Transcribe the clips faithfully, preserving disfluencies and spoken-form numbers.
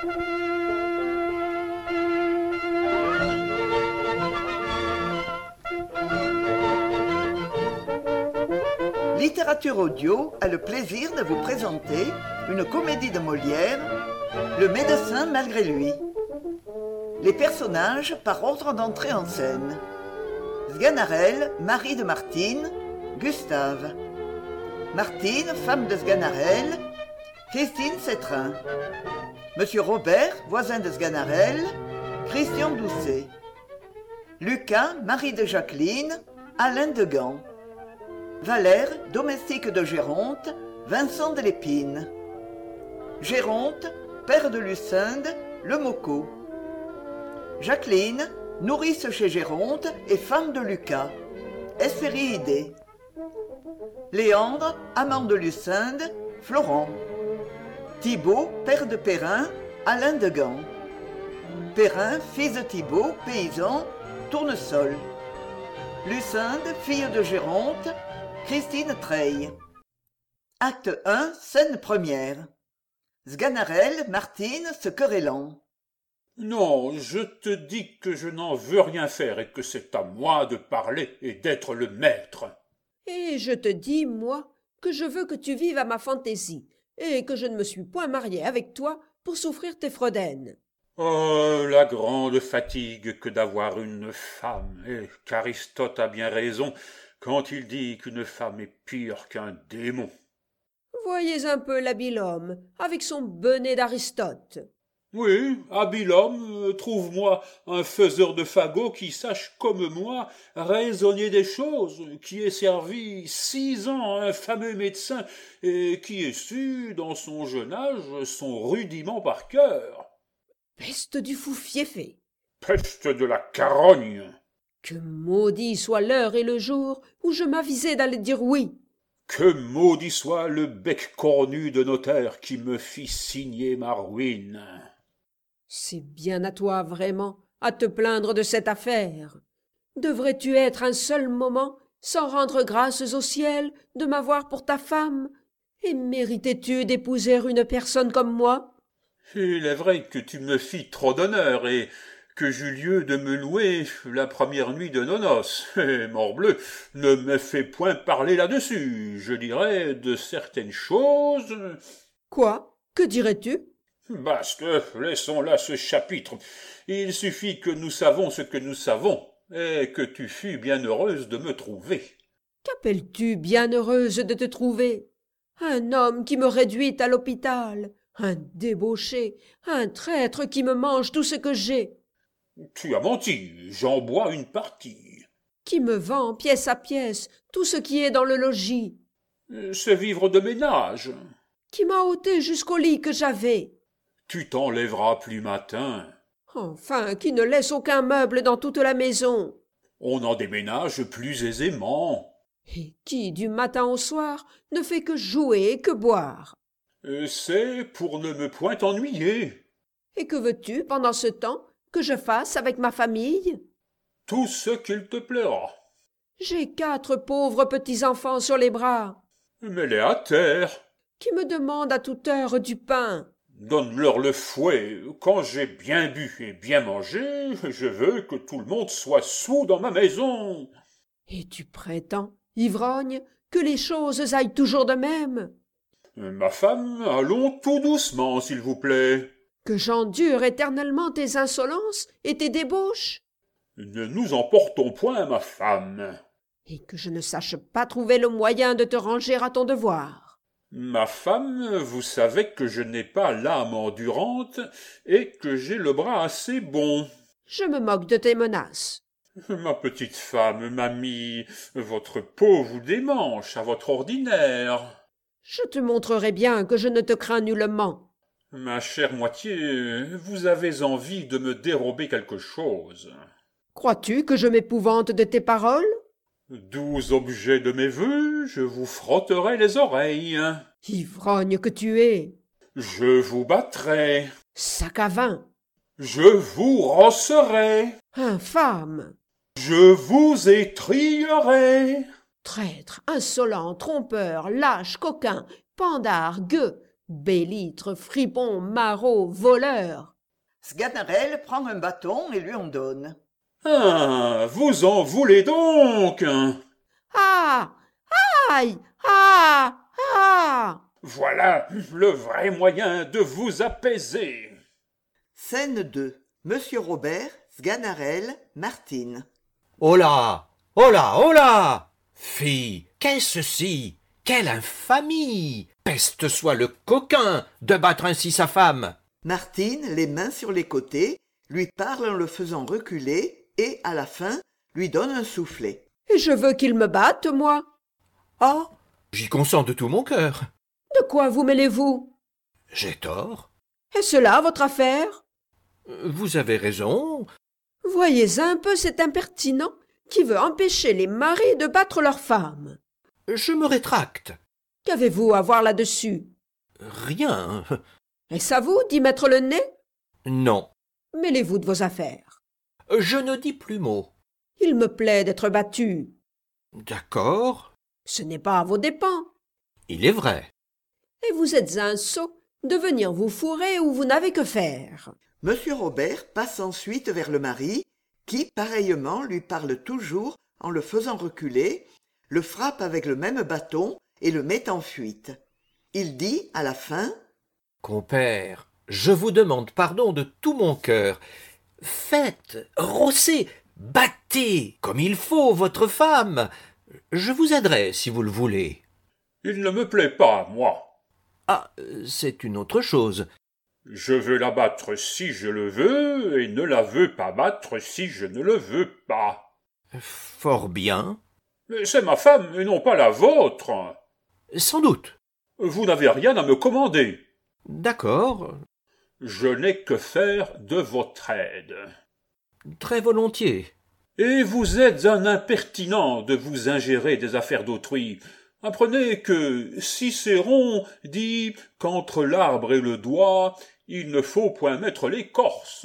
Littérature Audio a le plaisir de vous présenter une comédie de Molière, Le médecin malgré lui. Les personnages par ordre d'entrée en scène. Sganarelle, mari de Martine, Gustave. Martine, femme de Sganarelle, Christine Cétrin. Monsieur Robert, voisin de Sganarelle, Christian Doucet. Lucas, mari de Jacqueline, Alain Degan. Valère, domestique de Géronte, Vincent de Lépine. Géronte, père de Lucinde, Le Mocco. Jacqueline, nourrice chez Géronte et femme de Lucas, Hespériide. Léandre, amant de Lucinde, Florent. Thibault, père de Perrin, Alain Degan. Perrin, fils de Thibault, paysan, Tournesol. Lucinde, fille de Géronte, Christine Treille. Acte un, scène première. Sganarelle, Martine se querellant. Non, je te dis que je n'en veux rien faire et que c'est à moi de parler et d'être le maître. Et je te dis, moi, que je veux que tu vives à ma fantaisie et que je ne me suis point mariée avec toi pour souffrir tes fredaines. Oh, la grande fatigue que d'avoir une femme, et qu'Aristote a bien raison quand il dit qu'une femme est pire qu'un démon. Voyez un peu l'habile homme, avec son bonnet d'Aristote. Oui, habile homme, trouve-moi un faiseur de fagots qui sache comme moi raisonner des choses, qui ait servi six ans à un fameux médecin et qui ait su, dans son jeune âge, son rudiment par cœur. Peste du fou fieffé. Peste de la carogne. Que maudit soit l'heure et le jour où je m'avisais d'aller dire oui. Que maudit soit le bec cornu de notaire qui me fit signer ma ruine. C'est bien à toi, vraiment, à te plaindre de cette affaire. Devrais-tu être un seul moment sans rendre grâces au ciel de m'avoir pour ta femme? Et méritais-tu d'épouser une personne comme moi? Il est vrai que tu me fis trop d'honneur et que j'eus lieu de me louer la première nuit de nos noces. Et morbleu, ne me fais point parler là-dessus. Je dirais de certaines choses. Quoi? Que dirais-tu? Basta, laissons là ce chapitre. Il suffit que nous savons ce que nous savons, et que tu fus bien heureuse de me trouver. Qu'appelles-tu bien heureuse de te trouver? Un homme qui me réduit à l'hôpital, un débauché, un traître qui me mange tout ce que j'ai. Tu as menti, j'en bois une partie. Qui me vend pièce à pièce tout ce qui est dans le logis. C'est vivre de ménage. Qui m'a ôté jusqu'au lit que j'avais. Tu t'enlèveras plus matin. Enfin, qui ne laisse aucun meuble dans toute la maison. On en déménage plus aisément. Et qui, du matin au soir, ne fait que jouer et que boire. C'est pour ne me point ennuyer. Et que veux-tu, pendant ce temps, que je fasse avec ma famille? Tout ce qu'il te plaira. J'ai quatre pauvres petits-enfants sur les bras. Mets-les à terre. Qui me demandent à toute heure du pain. Donne-leur le fouet. Quand j'ai bien bu et bien mangé, je veux que tout le monde soit soûl dans ma maison. Et tu prétends, ivrogne, que les choses aillent toujours de même? Ma femme, allons tout doucement, s'il vous plaît. Que j'endure éternellement tes insolences et tes débauches? Ne nous emportons point, ma femme. Et que je ne sache pas trouver le moyen de te ranger à ton devoir. Ma femme, vous savez que je n'ai pas l'âme endurante et que j'ai le bras assez bon. Je me moque de tes menaces. Ma petite femme m'a mis votre peau vous démanche à votre ordinaire. Je te montrerai bien que je ne te crains nullement. Ma chère moitié, vous avez envie de me dérober quelque chose. Crois-tu que je m'épouvante de tes paroles? Doux objet de mes vœux, je vous frotterai les oreilles. Ivrogne que tu es! Je vous battrai. Sac à vin! Je vous rosserai. Infâme! Je vous étrillerai. Traître, insolent, trompeur, lâche, coquin, pandard, gueux, Bélitre, fripon, maraud, voleur. Sganarelle prend un bâton et lui en donne. Ah, vous en voulez donc? Ah! Aïe! Ah! Ah! Voilà le vrai moyen de vous apaiser. Scène deux. Monsieur Robert, Sganarelle, Martine. Oh là! Oh là! Oh là! Fille, qu'est-ce ceci? Quelle infamie! Peste soit le coquin de battre ainsi sa femme! Martine, les mains sur les côtés, lui parle en le faisant reculer et, à la fin, lui donne un soufflet. Et je veux qu'il me batte, moi. Ah! J'y consens de tout mon cœur. De quoi vous mêlez-vous? J'ai tort. Est-ce là votre affaire? Vous avez raison. Voyez un peu cet impertinent qui veut empêcher les maris de battre leurs femmes. Je me rétracte. Qu'avez-vous à voir là-dessus? Rien. Est-ce à vous d'y mettre le nez? Non. Mêlez-vous de vos affaires. Je ne dis plus mot. Il me plaît d'être battu. D'accord. Ce n'est pas à vos dépens. Il est vrai. Et vous êtes un sot de venir vous fourrer où vous n'avez que faire. Monsieur Robert passe ensuite vers le mari, qui, pareillement, lui parle toujours en le faisant reculer, le frappe avec le même bâton et le met en fuite. Il dit, à la fin, « Compère, je vous demande pardon de tout mon cœur. Faites, rossez, battez comme il faut votre femme. Je vous aiderai si vous le voulez. » Il ne me plaît pas, moi. Ah, c'est une autre chose. Je veux la battre si je le veux, et ne la veux pas battre si je ne le veux pas. Fort bien. Mais c'est ma femme, et non pas la vôtre. Sans doute. Vous n'avez rien à me commander. D'accord. Je n'ai que faire de votre aide. Très volontiers. Et vous êtes un impertinent de vous ingérer des affaires d'autrui. Apprenez que Cicéron dit qu'entre l'arbre et le doigt, il ne faut point mettre l'écorce.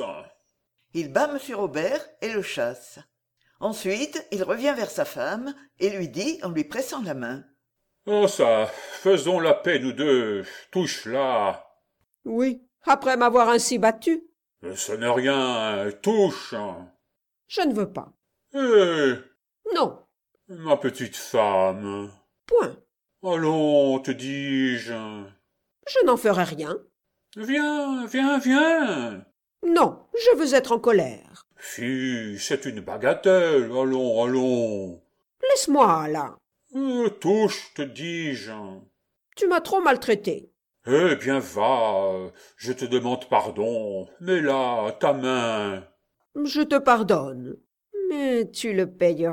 Il bat monsieur Robert et le chasse. Ensuite, il revient vers sa femme et lui dit en lui pressant la main. « Oh ça, faisons la paix nous deux, touche là. »« Oui, après m'avoir ainsi battu. »« Ce n'est rien, touche. »« Je ne veux pas. »« Eh, Non. »« ma petite femme. »« Point. »« Allons, te dis-je. »« Je n'en ferai rien. »« Viens, viens, viens. »« Non, je veux être en colère. »« Fi, c'est une bagatelle, allons, allons. »« Laisse-moi, là. »« Euh, touche, te dis-je. »« Tu m'as trop maltraité. »« Eh bien, va, je te demande pardon, mets là ta main. »« Je te pardonne, mais tu le payeras. »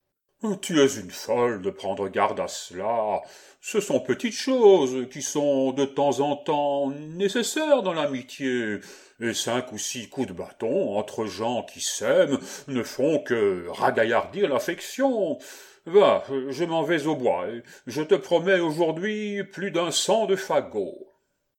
Tu es une folle de prendre garde à cela. Ce sont petites choses qui sont de temps en temps nécessaires dans l'amitié, et cinq ou six coups de bâton entre gens qui s'aiment ne font que ragaillardir l'affection. Va, je m'en vais au bois, et je te promets aujourd'hui plus d'un cent de fagots.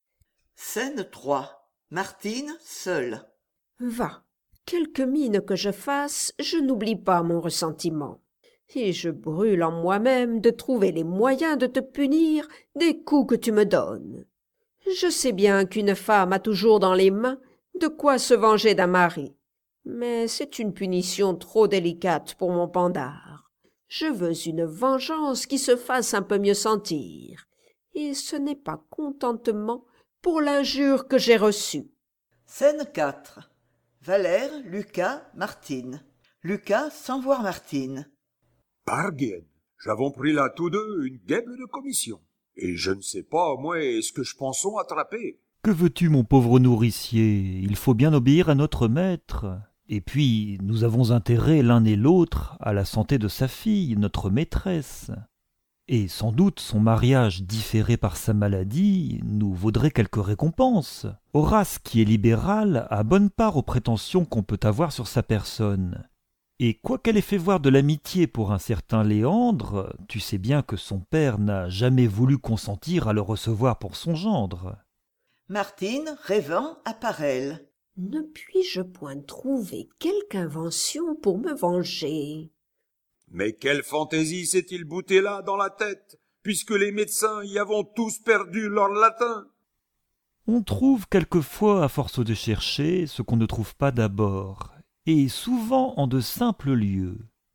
Scène trois. Martine seule. Va, quelque mine que je fasse, je n'oublie pas mon ressentiment. Et je brûle en moi-même de trouver les moyens de te punir des coups que tu me donnes. Je sais bien qu'une femme a toujours dans les mains de quoi se venger d'un mari, mais c'est une punition trop délicate pour mon pendard. Je veux une vengeance qui se fasse un peu mieux sentir, et ce n'est pas contentement pour l'injure que j'ai reçue. Scène quatre. Valère, Lucas, Martine. Lucas sans voir Martine. Pardienne, j'avons pris là tous deux une guêpe de commission. Et je ne sais pas, moi, ce que je pensons attraper. Que veux-tu, mon pauvre nourricier? Il faut bien obéir à notre maître. Et puis, nous avons intérêt l'un et l'autre à la santé de sa fille, notre maîtresse. Et sans doute son mariage différé par sa maladie nous vaudrait quelque récompense. Horace, qui est libéral, a bonne part aux prétentions qu'on peut avoir sur sa personne. Et quoiqu'elle ait fait voir de l'amitié pour un certain Léandre, tu sais bien que son père n'a jamais voulu consentir à le recevoir pour son gendre. Martine, rêvant, apparaît. Ne puis-je point trouver quelque invention pour me venger? Mais quelle fantaisie s'est-il bouté là dans la tête? puisque les médecins y avons tous perdu leur latin. On trouve quelquefois, à force de chercher, ce qu'on ne trouve pas d'abord, et souvent en de simples lieux.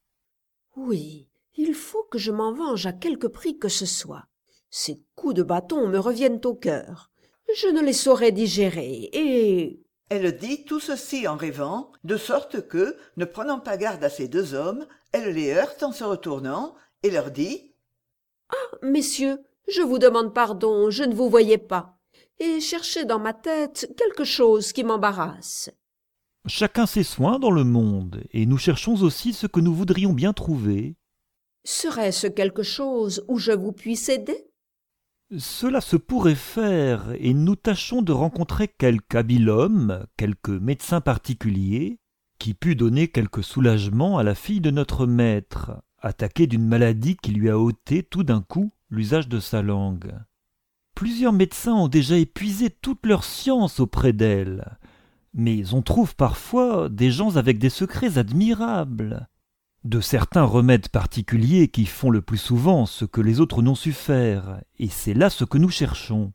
Oui, il faut que je m'en venge à quelque prix que ce soit. Ces coups de bâton me reviennent au cœur. Je ne les saurais digérer, et... Elle dit tout ceci en rêvant, de sorte que, ne prenant pas garde à ces deux hommes, elle les heurte en se retournant, et leur dit « Ah, messieurs, je vous demande pardon, je ne vous voyais pas, et cherchez dans ma tête quelque chose qui m'embarrasse. » Chacun ses soins dans le monde, et nous cherchons aussi ce que nous voudrions bien trouver. Serait-ce quelque chose où je vous puisse aider? Cela se pourrait faire, et nous tâchons de rencontrer quelque habile homme, quelque médecin particulier, qui pût donner quelque soulagement à la fille de notre maître, attaquée d'une maladie qui lui a ôté tout d'un coup l'usage de sa langue. Plusieurs médecins ont déjà épuisé toute leur science auprès d'elle, mais on trouve parfois des gens avec des secrets admirables, de certains remèdes particuliers qui font le plus souvent ce que les autres n'ont su faire, et c'est là ce que nous cherchons.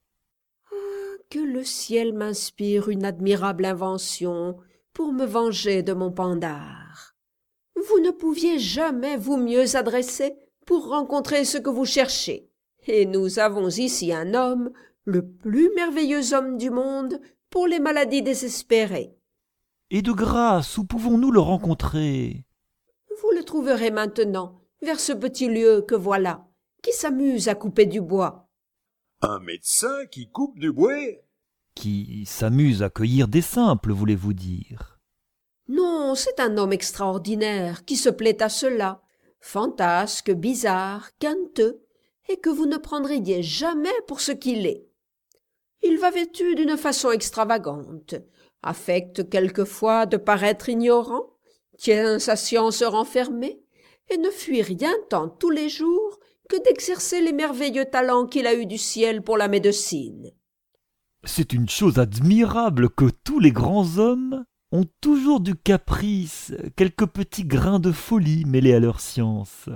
Que le ciel m'inspire une admirable invention pour me venger de mon pendard. Vous ne pouviez jamais vous mieux adresser pour rencontrer ce que vous cherchez, et nous avons ici un homme, le plus merveilleux homme du monde, pour les maladies désespérées. Et de grâce, où pouvons-nous le rencontrer? Vous le trouverez maintenant, vers ce petit lieu que voilà, qui s'amuse à couper du bois. Un médecin qui coupe du bois? Qui s'amuse à cueillir des simples, voulez-vous dire? Non, c'est un homme extraordinaire qui se plaît à cela, fantasque, bizarre, quinteux, et que vous ne prendriez jamais pour ce qu'il est. Il va vêtu d'une façon extravagante, affecte quelquefois de paraître ignorant, tient sa science renfermée, et ne fuit rien tant tous les jours que d'exercer les merveilleux talents qu'il a eus du ciel pour la médecine. C'est une chose admirable que tous les grands hommes ont toujours du caprice, quelques petits grains de folie mêlés à leur science.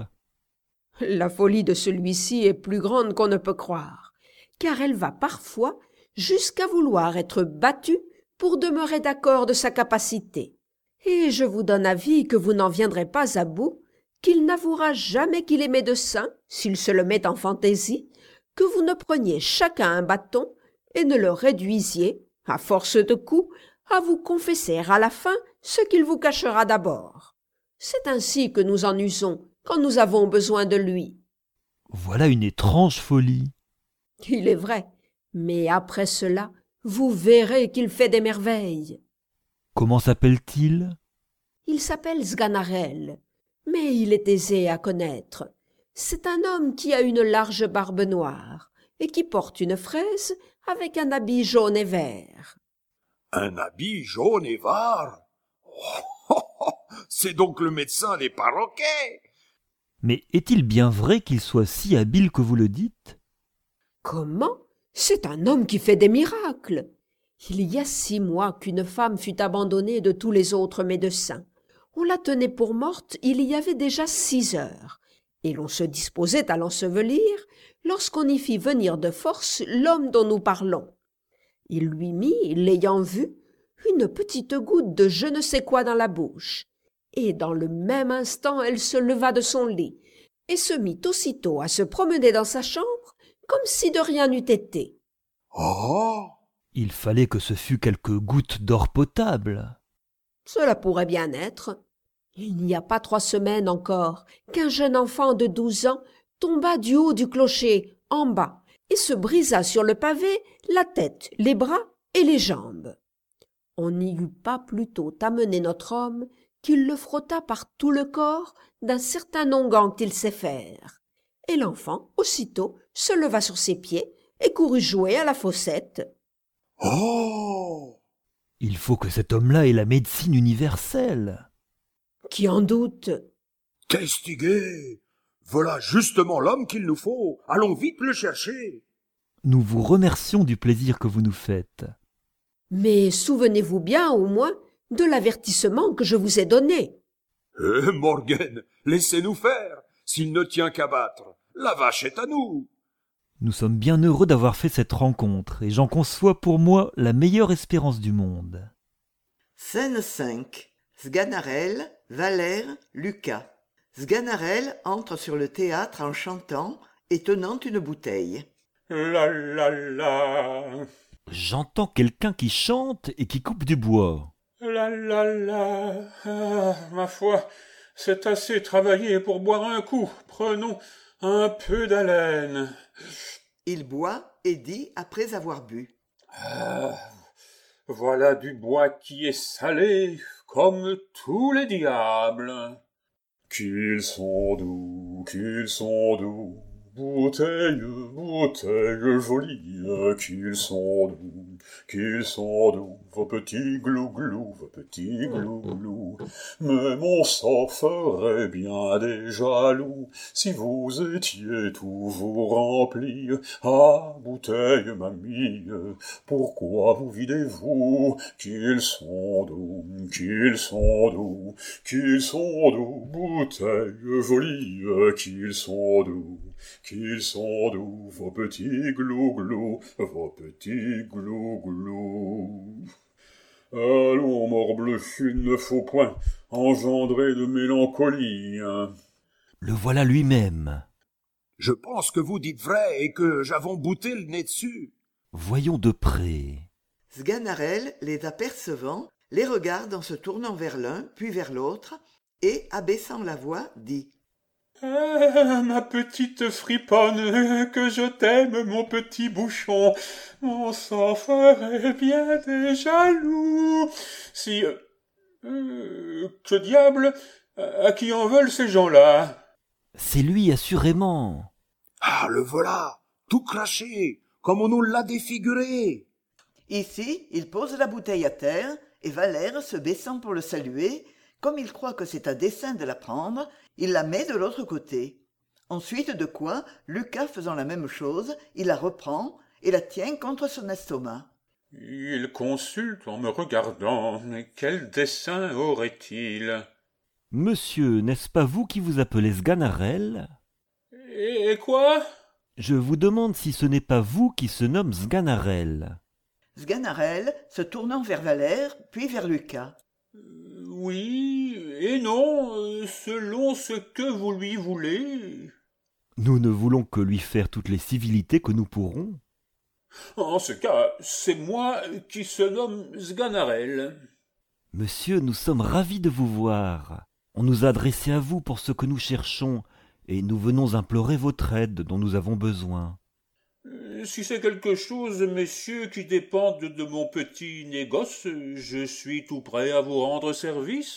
La folie de celui-ci est plus grande qu'on ne peut croire, car elle va parfois jusqu'à vouloir être battu pour demeurer d'accord de sa capacité. Et je vous donne avis que vous n'en viendrez pas à bout, qu'il n'avouera jamais qu'il est médecin, s'il se le met en fantaisie, que vous ne preniez chacun un bâton et ne le réduisiez, à force de coups, à vous confesser à la fin ce qu'il vous cachera d'abord. C'est ainsi que nous en usons quand nous avons besoin de lui. Voilà une étrange folie. Il est vrai, mais après cela, vous verrez qu'il fait des merveilles. Comment s'appelle-t-il? Il s'appelle Sganarelle, mais il est aisé à connaître. C'est un homme qui a une large barbe noire et qui porte une fraise avec un habit jaune et vert. Un habit jaune et vert? Oh, oh, oh, c'est donc le médecin des perroquets! Mais est-il bien vrai qu'il soit si habile que vous le dites? Comment? C'est un homme qui fait des miracles. Il y a six mois qu'une femme fut abandonnée de tous les autres médecins. On la tenait pour morte il y avait déjà six heures, et l'on se disposait à l'ensevelir lorsqu'on y fit venir de force l'homme dont nous parlons. Il lui mit, l'ayant vu, une petite goutte de je ne sais quoi dans la bouche, et dans le même instant elle se leva de son lit, et se mit aussitôt à se promener dans sa chambre comme si de rien n'eût été. Oh! Il fallait que ce fût quelques gouttes d'or potable. Cela pourrait bien être. Il n'y a pas trois semaines encore qu'un jeune enfant de douze ans tomba du haut du clocher, en bas, et se brisa sur le pavé la tête, les bras et les jambes. On n'y eut pas plus tôt amené notre homme qu'il le frotta par tout le corps d'un certain onguent qu'il sait faire. Et l'enfant, aussitôt, se leva sur ses pieds et courut jouer à la fossette. Oh! Il faut que cet homme-là ait la médecine universelle. Qui en doute? Testigué! Voilà justement l'homme qu'il nous faut. Allons vite le chercher. Nous vous remercions du plaisir que vous nous faites. Mais souvenez-vous bien, au moins, de l'avertissement que je vous ai donné. Eh, Morgan, laissez-nous faire. S'il ne tient qu'à battre, La vache est à nous. Nous sommes bien heureux d'avoir fait cette rencontre, et j'en conçois pour moi la meilleure espérance du monde. Scène cinq. Sganarelle, Valère, Lucas. Sganarelle entre sur le théâtre en chantant et tenant une bouteille. La la la. J'entends quelqu'un qui chante et qui coupe du bois. La la la. Ah, ma foi, c'est assez travaillé pour boire un coup. Prenons un peu d'haleine. Il boit et dit après avoir bu. Ah, voilà du bois qui est salé comme tous les diables. Qu'ils sont doux, qu'ils sont doux, bouteille, bouteille jolie, qu'ils sont doux, qu'ils sont doux, vos petits glou-glou, vos petits glou-glou. Mais mon sang ferait bien des jaloux si vous étiez tous vous remplis. Ah, bouteille, mamie, pourquoi vous videz-vous? Qu'ils sont doux, qu'ils sont doux, qu'ils sont doux, bouteille jolie, qu'ils sont doux, qu'ils sont doux, vos petits glou-glou, vos petits glou-glou. Allons, morbleu, il ne faut point engendrer de mélancolie. Le voilà lui-même. Je pense que vous dites vrai et que j'avons bouté le nez dessus. Voyons de près. Sganarelle, les apercevant, les regarde en se tournant vers l'un puis vers l'autre et, abaissant la voix, dit « Ah, ma petite friponne, que je t'aime, mon petit bouchon, mon sang ferait bien des jaloux. Si... Euh, euh, que diable, à qui en veulent ces gens-là? » C'est lui, assurément. Ah, le voilà, tout craché, comme on nous l'a défiguré. Ici, il pose la bouteille à terre et Valère, se baissant pour le saluer, comme il croit que c'est à dessein de la prendre, il la met de l'autre côté. Ensuite de quoi, Lucas faisant la même chose, il la reprend et la tient contre son estomac. Il consulte en me regardant. Quel dessein aurait-il? Monsieur, n'est-ce pas vous qui vous appelez Sganarelle? Et quoi? Je vous demande si ce n'est pas vous qui se nomme Sganarelle. Sganarelle, se tournant vers Valère, puis vers Lucas. Oui et non, selon ce que vous lui voulez. Nous ne voulons que lui faire toutes les civilités que nous pourrons. En ce cas, c'est moi qui se nomme Sganarelle. Monsieur, nous sommes ravis de vous voir. On nous a adressé à vous pour ce que nous cherchons, et nous venons implorer votre aide dont nous avons besoin. Si c'est quelque chose, messieurs, qui dépend de, de mon petit négoce, je suis tout prêt à vous rendre service.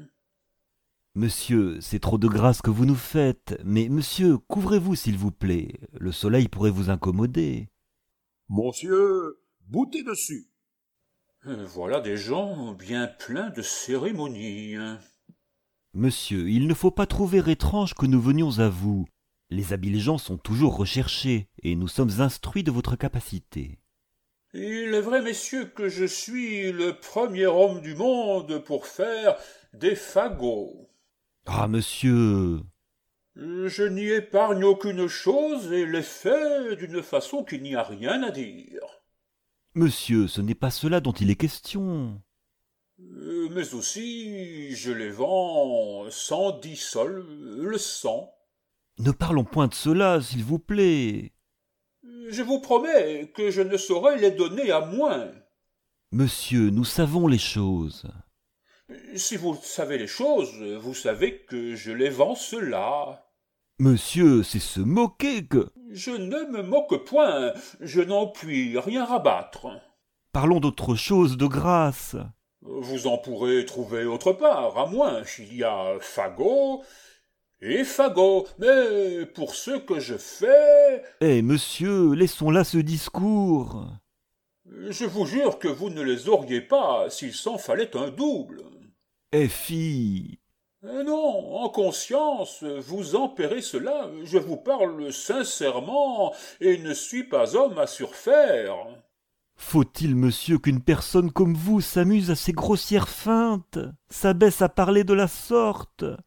Monsieur, c'est trop de grâce que vous nous faites, mais monsieur, couvrez-vous s'il vous plaît, le soleil pourrait vous incommoder. Monsieur, boutez dessus. Voilà des gens bien pleins de cérémonie. Monsieur, il ne faut pas trouver étrange que nous venions à vous. Les habiles gens sont toujours recherchés, et nous sommes instruits de votre capacité. Il est vrai, messieurs, que je suis le premier homme du monde pour faire des fagots. Ah, monsieur! Je n'y épargne aucune chose et les fais d'une façon qu'il n'y a rien à dire. Monsieur, ce n'est pas cela dont il est question. Euh, mais aussi, je les vends sans dix sols le cent. Ne parlons point de cela, s'il vous plaît. Je vous promets que je ne saurais les donner à moins. Monsieur, nous savons les choses. Si vous savez les choses, vous savez que je les vends cela. Monsieur, c'est se moquer que... Je ne me moque point, je n'en puis rien rabattre. Parlons d'autre chose, de grâce. Vous en pourrez trouver autre part, à moins qu'il y a fagot et fagot, mais pour ce que je fais... Eh, monsieur, laissons là ce discours. Je vous jure que vous ne les auriez pas s'il s'en fallait un double. Eh, fille... Non, en conscience, vous en paierez cela, je vous parle sincèrement et ne suis pas homme à surfaire. Faut-il, monsieur, qu'une personne comme vous s'amuse à ces grossières feintes, s'abaisse à parler de la sorte?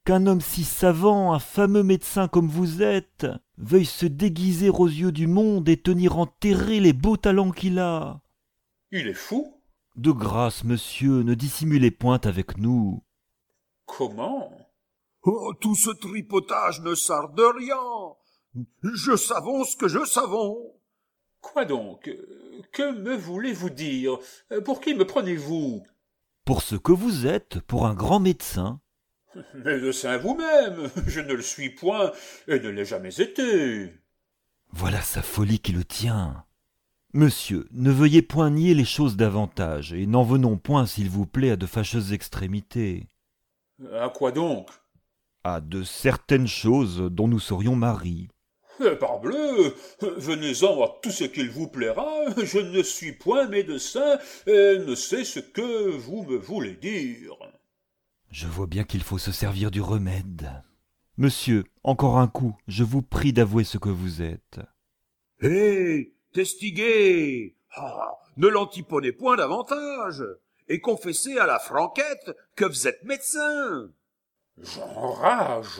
qu'un homme si savant, un fameux médecin comme vous êtes, veuille se déguiser aux yeux du monde et tenir enterrés les beaux talents qu'il a. Il est fou. De grâce, monsieur, ne dissimulez point avec nous. Comment? Oh, tout ce tripotage ne sert de rien. Je savons ce que je savons. Quoi donc? Que me voulez-vous dire? Pour qui me prenez-vous? Pour ce que vous êtes, pour un grand médecin. Médecin vous-même, je ne le suis point et ne l'ai jamais été. Voilà sa folie qui le tient. Monsieur, ne veuillez point nier les choses davantage, et n'en venons point, s'il vous plaît, à de fâcheuses extrémités. À quoi donc? À de certaines choses dont nous serions maris. Eh, parbleu, venez-en à tout ce qu'il vous plaira, je ne suis point médecin et ne sais ce que vous me voulez dire. Je vois bien qu'il faut se servir du remède. Monsieur, encore un coup, je vous prie d'avouer ce que vous êtes. Hé, Testiguet, ah, ne l'antiponnez point davantage, et confessez à la franquette que vous êtes médecin. J'enrage.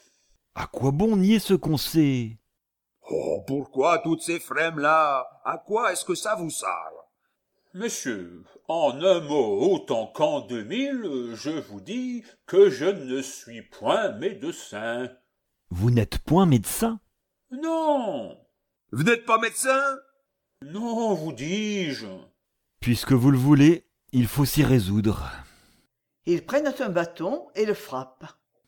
À quoi bon nier ce qu'on sait? Oh, pourquoi toutes ces frêmes-là? À quoi est-ce que ça vous sert? Monsieur, en un mot autant qu'en deux mille, je vous dis que je ne suis point médecin. Vous n'êtes point médecin? Non, Vous n'êtes pas médecin? non, vous dis-je. Puisque vous le voulez, il faut s'y résoudre. Ils prennent un bâton et le frappent.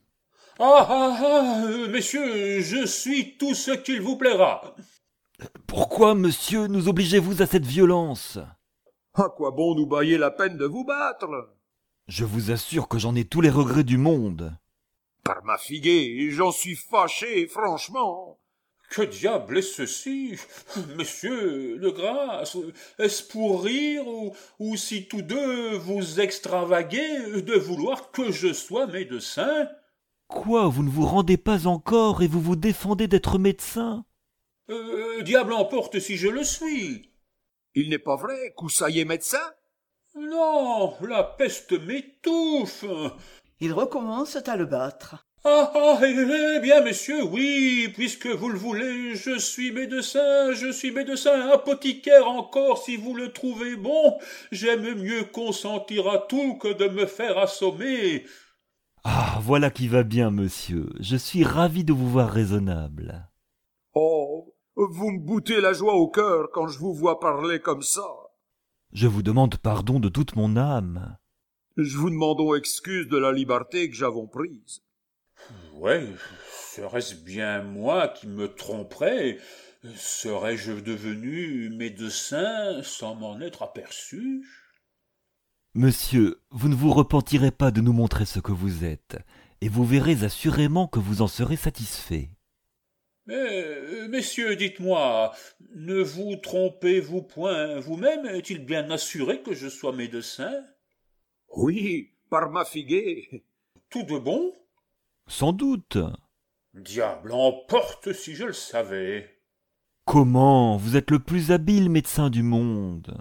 Ah, ah, ah, euh, messieurs, je suis tout ce qu'il vous plaira. Pourquoi, monsieur, nous obligez-vous à cette violence? À quoi bon nous bailler la peine de vous battre? Je vous assure que j'en ai tous les regrets du monde. Par ma figuée, j'en suis fâché, franchement. Que diable est ceci? Messieurs, de grâce, est-ce pour rire ou, ou si tous deux vous extravaguez de vouloir que je sois médecin? Quoi, vous ne vous rendez pas encore et vous vous défendez d'être médecin? Euh, diable emporte si je le suis. Il n'est pas vrai qu'Oussaï est médecin? Non, la peste m'étouffe. Ils recommencent à le battre. Ah, ah, eh bien, messieurs, oui, puisque vous le voulez, je suis médecin, je suis médecin, apothicaire encore, si vous le trouvez bon. J'aime mieux consentir à tout que de me faire assommer. Ah, voilà qui va bien, monsieur. Je suis ravi de vous voir raisonnable. Oh, vous me boutez la joie au cœur quand je vous vois parler comme ça. Je vous demande pardon de toute mon âme. Je vous demandons excuse de la liberté que j'avons prise. Ouais, serait-ce bien moi qui me tromperais? Serais-je devenu médecin sans m'en être aperçu? Monsieur, vous ne vous repentirez pas de nous montrer ce que vous êtes, et vous verrez assurément que vous en serez satisfait. Mais, messieurs, dites-moi, ne vous trompez-vous point vous-même? Est-il bien assuré que je sois médecin? Oui, par ma figuée. Tout de bon? Sans doute. Diable emporte si je le savais. Comment? Vous êtes le plus habile médecin du monde.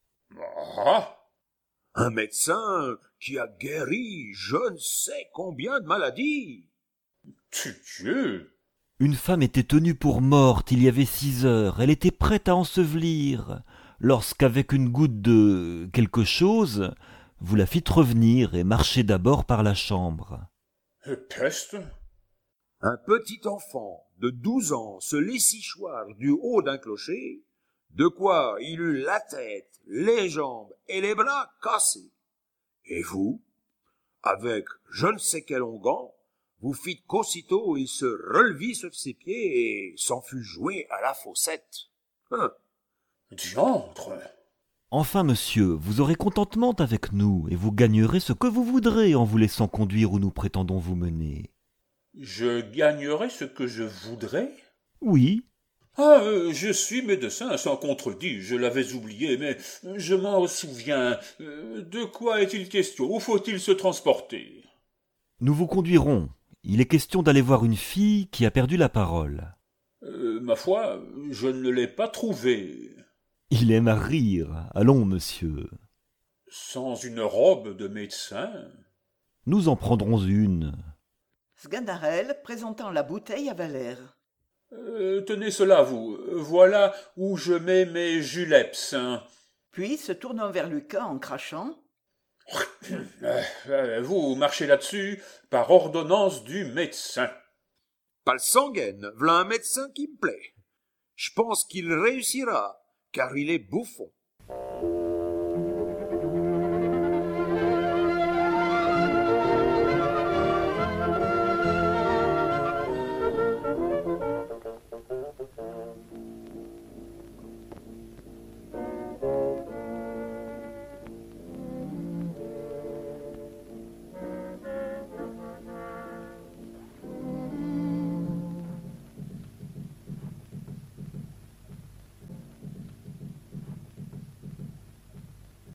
Ah! Un médecin qui a guéri je ne sais combien de maladies. Tudieu! Une femme était tenue pour morte il y avait six heures. Elle était prête à ensevelir, lorsqu'avec une goutte de quelque chose, vous la fîtes revenir et marcher d'abord par la chambre. Peste? Un petit enfant de douze ans se laissit choir du haut d'un clocher, de quoi il eut la tête, les jambes et les bras cassés. Et vous, avec je ne sais quel onguent, vous fîtes qu'aussitôt il se relevit sur ses pieds et s'en fut jouer à la faussette. Hein. Diantre! Enfin, monsieur, vous aurez contentement avec nous, et vous gagnerez ce que vous voudrez en vous laissant conduire où nous prétendons vous mener. Je gagnerai ce que je voudrais? Oui. Ah, euh, je suis médecin, sans contredit, je l'avais oublié, mais je m'en souviens. Euh, de quoi est-il question? Où faut-il se transporter? Nous vous conduirons. Il est question d'aller voir une fille qui a perdu la parole. Euh, ma foi, je ne l'ai pas trouvée. Il aime à rire. Allons, monsieur. Sans une robe de médecin? Nous en prendrons une. Sganarelle présentant la bouteille à Valère. Euh, tenez cela, vous. Voilà où je mets mes juleps. Puis, se tournant vers Lucas en crachant. Euh, vous marchez là-dessus par ordonnance du médecin. Pas le sanguine, v'là un médecin qui me plaît. Je pense qu'il réussira, car il est bouffon.